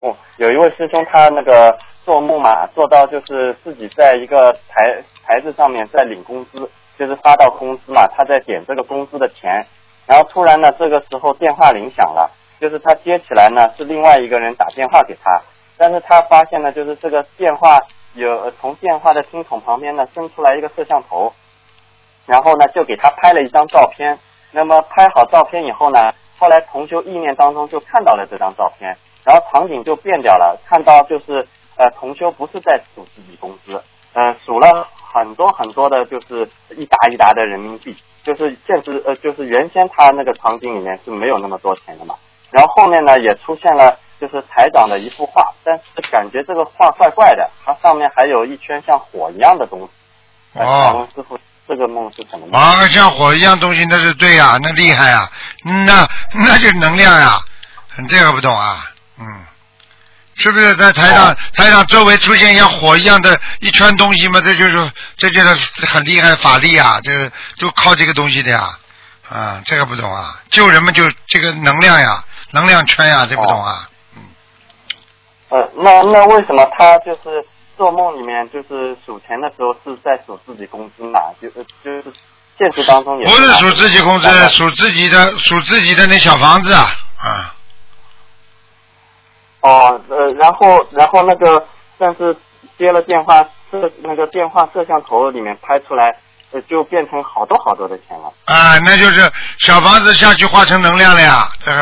哦，有一位师兄他那个做梦嘛，做到就是自己在一个台子上面在领工资，就是发到工资嘛，他在点这个工资的钱，然后突然呢，这个时候电话铃响了，就是他接起来呢是另外一个人打电话给他，但是他发现呢，就是这个电话从电话的听筒旁边呢伸出来一个摄像头，然后呢就给他拍了一张照片。那么拍好照片以后呢，后来同修意念当中就看到了这张照片，然后场景就变掉了，看到就是同修不是在数自己工资，数了很多很多的，就是一沓一沓的人民币，就是就是原先他那个场景里面是没有那么多钱的嘛。然后后面呢也出现了就是台长的一幅画，但是感觉这个画怪怪的，它上面还有一圈像火一样的东西。问师傅，这个梦是什么梦？ 啊，像火一样东西，那是对呀，那厉害呀，那就是能量呀，这个不懂啊，是不是在台上周围出现像火一样的一圈东西嘛？这就是很厉害的法力啊，这个就靠这个东西的呀，啊，这个不懂啊，救人们就这个能量呀，能量圈呀，这不懂啊， 那为什么他就是做梦里面就是数钱的时候是在数自己工资嘛？就是现实当中也不是数自己工资，数自己的那小房子啊。 然后那个，但是接了电话那个电话摄像头里面拍出来，就变成好多好多的钱了。 啊，那就是小房子下去化成能量了呀，这还